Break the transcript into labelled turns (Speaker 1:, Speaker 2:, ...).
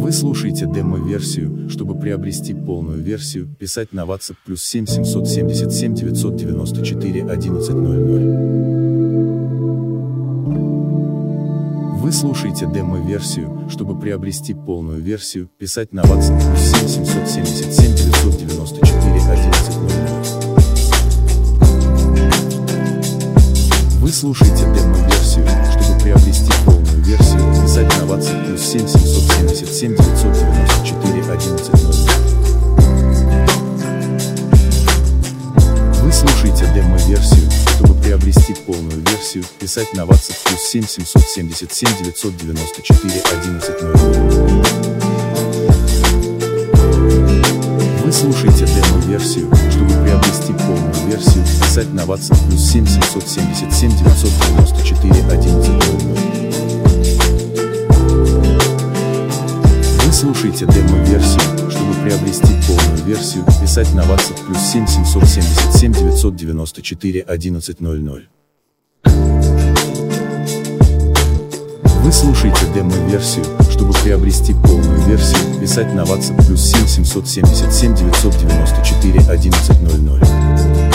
Speaker 1: Вы слушаете демо-версию. Чтобы приобрести полную версию, писать на WhatsApp +7 777 994 1100. Вы слушаете демо-версию. Чтобы приобрести полную версию, писать на WhatsApp +7 777 994 1100. Вы слушаете демо-версию. Чтобы приобрести полную версию, писать на WhatsApp +7 777 994 1100. Вы слушаете демо-версию. Чтобы приобрести полную версию, писать на WhatsApp +7 777 994 1100. Вы слушаете демо-версию. Чтобы приобрести полную версию, писать на WhatsApp +7 777 994 1100. Вы слушаете демо-версию. Чтобы приобрести полную версию, писать на WhatsApp +7 777 994 1100. Вы слушаете демо-версию. Чтобы приобрести полную версию, писать на WhatsApp +7 777 994 1100.